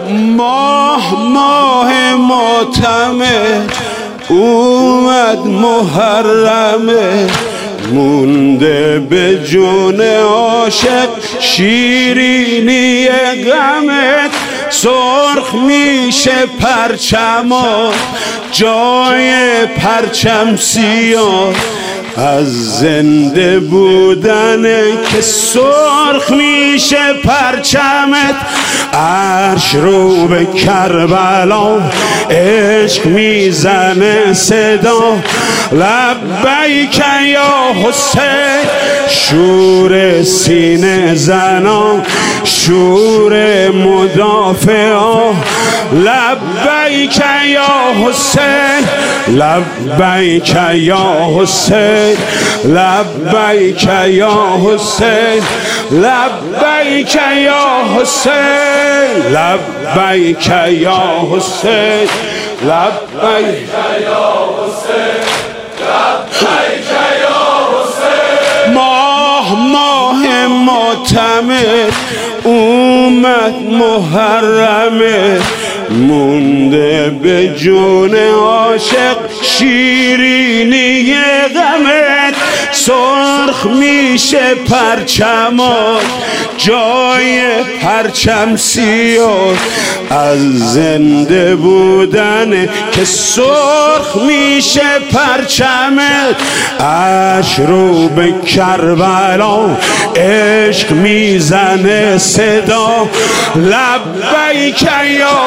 ماه معتمر اومد محرمه، مونده به جون عاشق شیرینی غمت. سرخ میشه پرچمات جای پرچم سیاه، از زنده بودنه که سرخ میشه پرچمت. عرش رو به کربلا عشق میزنه صدا، لبیک یا حسین. شور سینه زنا، شور مدافعا، لبیک یا حسین، لبیک یا حسین، لبیک یا حسین، لبیک یا حسین، لبیک یا حسین، لبیک یا حسین، لبیک یا حسین. ماه معتمر اومد محرمه، مونده به جون عاشق شیرینی غمت. سرخ میشه پرچمات جای پرچم سیاه، از زنده بودن که سرخ میشه پرچمت. عرش رو به کربلا عشق میزنه صدا، لبیک یا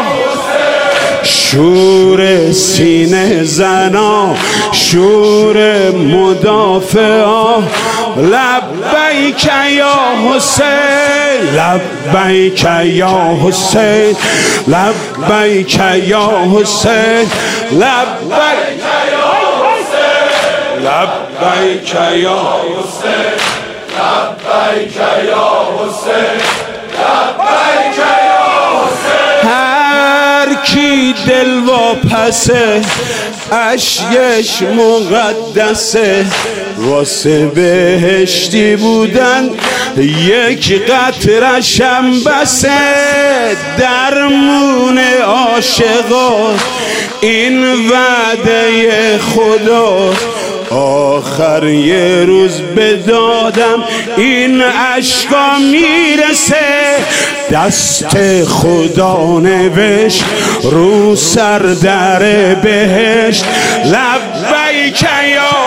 شور سینه زنا، شور مدافعا، لبیک یا حسین، لبیک یا حسین، لبیک یا حسین، لبیک یا حسین، لبیک یا حسین، لبیک یا حسین، لبیک یا حسین. هر کی دل واپسه اشکش مقدسه، واسه بهشتی بودن یک قطره‌شم بسه. درمون عاشقا این وعده خدا، آخر یه روز به دادم این عشقا میرسه. دست خدا نوشت رو سر در بهشت، لبیک یا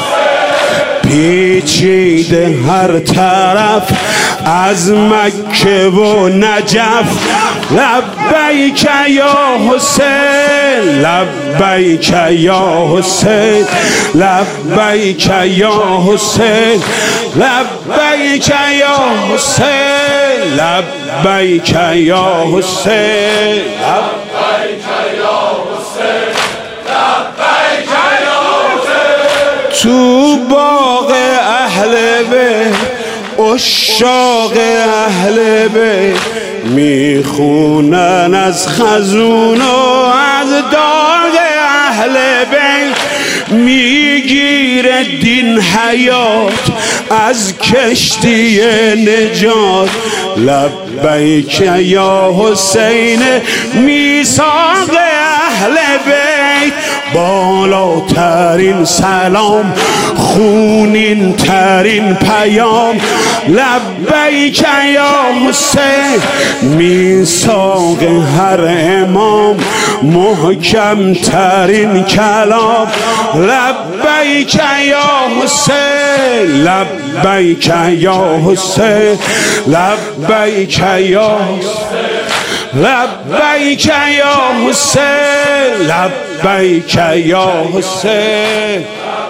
پیچیده هر طرف از مکه و نجف، لبیک یا حسین، لبیک یا حسین، لبیک یا حسین، لبیک یا حسین، لبیک یا حسین، لبیک یا حسین، لبیک یا حسین. تو باغ اهل بیت عشاق اهل بیت میخونن از خزون و از داغ اهل بیت. میگیره دین حیات از کشتی نجات، لبیک یا حسین، میثاق اهل بیت. بالاترین سلام، خونین ترین پیام، لبیک یا حسین. میثاق هر امام، محکم ترین کلام، لبیک یا حسین، لبیک یا حسین، لبیک یا حسین، لبیک یا حسین، لبیک یا حسین.